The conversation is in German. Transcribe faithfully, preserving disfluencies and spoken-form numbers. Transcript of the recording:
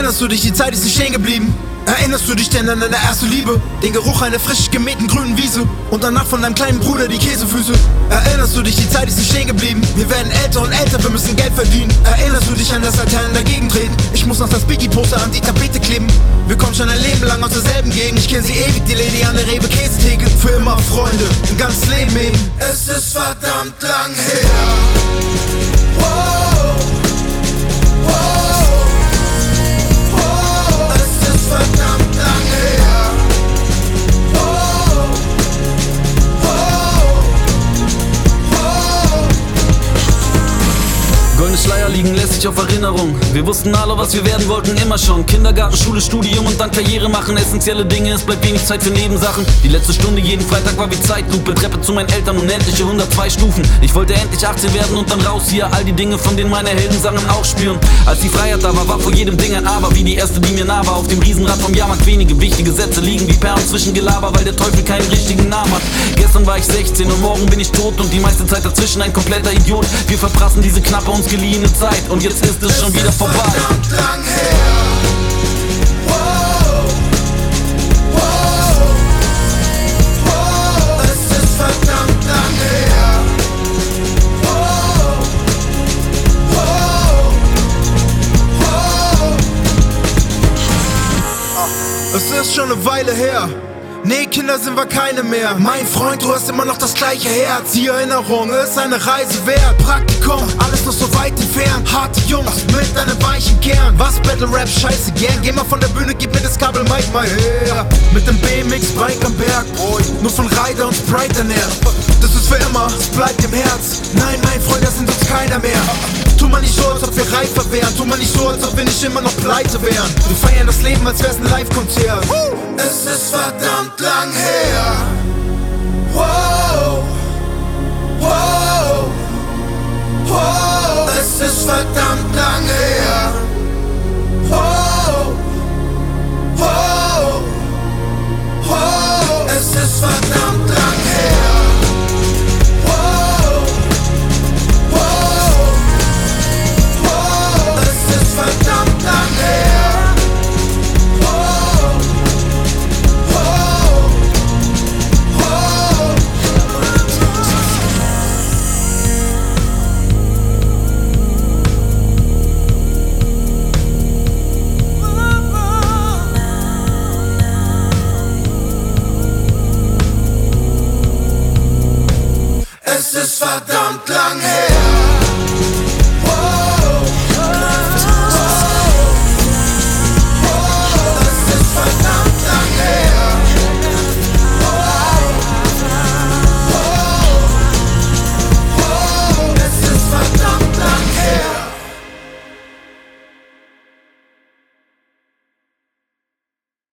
Erinnerst du dich, die Zeit ist nicht stehen geblieben? Erinnerst du dich denn an deine erste Liebe? Den Geruch einer frisch gemähten grünen Wiese und danach von deinem kleinen Bruder die Käsefüße. Erinnerst du dich, die Zeit ist nicht stehen geblieben? Wir werden älter und älter, wir müssen Geld verdienen. Erinnerst du dich an das Laternen dagegen treten? Ich muss noch das Biggie-Poster an die Tapete kleben. Wir kommen schon ein Leben lang aus derselben Gegend. Ich kenn sie ewig, die Lady an der Rewe-Käsetheke. Für immer Freunde, ein ganzes Leben eben. Es ist verdammt lang her. Wow, wow. Verdammt lang her. Oh, oh, oh. Goldene Schleier liegen lässig auf Erinnerung. Wir wussten alle, was wir werden wollten, immer schon. Kindergarten, Schule, Studium und dann Karriere machen. Essentielle Dinge, es bleibt wenig Zeit für Nebensachen. Die letzte Stunde jeden Freitag war wie Zeitlupe. Treppe zu meinen Eltern, unendliche hundertzwei Stufen. Ich wollte endlich achtzehn werden und dann raus hier. All die Dinge, von denen meine Helden sangen, auch spüren. Als die Freiheit da war, war vor jedem Ding ein Aber. Wie die erste, die mir nah war. Auf dem Riesenrad vom Jahrmarkt wenige wichtige Sätze liegen wie Perlen zwischen Gelaber, weil der Teufel keinen richtigen Namen hat. Gestern war ich sechzehn und morgen bin ich tot und die meiste Zeit dazwischen ein kompletter Idiot. Wir verprassen diese knappe, uns geliehene Zeit und jetzt ist es schon wieder vorbei. Verdammt lang her. Wow, wow, wow. Es ist verdammt lang her. Wow, wow, wow. Es ist schon eine Weile her. Nee, Kinder sind wir keine mehr. Mein Freund, du hast immer noch das gleiche Herz. Die Erinnerung ist eine Reise wert. Praktikum, alles noch so weit entfernt. Harte Jungs mit einem weichen Kern. Was Battle Rap, scheiße gern. Geh mal von der Bühne, gib mir das Kabel, Mike mal her. Mit dem B M X-Bike am Berg, nur von Ryder und Sprite ernährt. Das ist für immer, es bleibt im Herz. Nein, mein Freund, das sind uns keiner mehr. Tu mal nicht so, als ob wir reifer wären. Tu mal nicht so, als ob wir nicht immer noch pleite wären. Wir feiern das Leben, als wär's ein Live-Konzert. Es ist verdammt lang her. Wow, wow, wow. Es ist verdammt lang her. Wow, wow, wow. Es ist verdammt lang her. Wow, wow, wow. Es ist verdammt lang her. Es ist verdammt lang her.